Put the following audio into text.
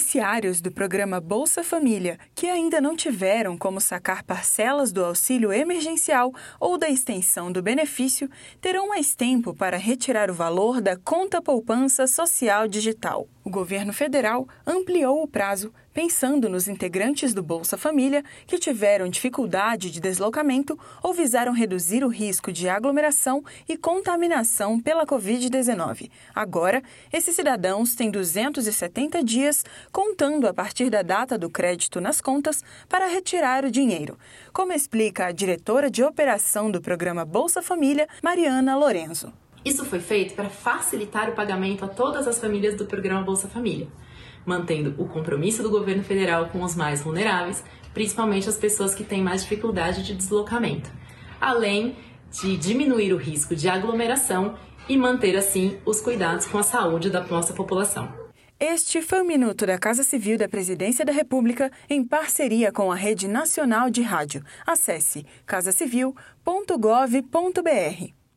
beneficiários do programa Bolsa Família, que ainda não tiveram como sacar parcelas do auxílio emergencial ou da extensão do benefício, terão mais tempo para retirar o valor da conta poupança social digital. O governo federal ampliou o prazo, pensando nos integrantes do Bolsa Família que tiveram dificuldade de deslocamento ou visaram reduzir o risco de aglomeração e contaminação pela Covid-19. Agora, esses cidadãos têm 270 dias, contando a partir da data do crédito nas contas, para retirar o dinheiro, como explica a diretora de operação do programa Bolsa Família, Mariana Lorenzo. Isso foi feito para facilitar o pagamento a todas as famílias do programa Bolsa Família, mantendo o compromisso do governo federal com os mais vulneráveis, principalmente as pessoas que têm mais dificuldade de deslocamento, além de diminuir o risco de aglomeração e manter, assim, os cuidados com a saúde da nossa população. Este foi o Minuto da Casa Civil da Presidência da República em parceria com a Rede Nacional de Rádio. Acesse casacivil.gov.br.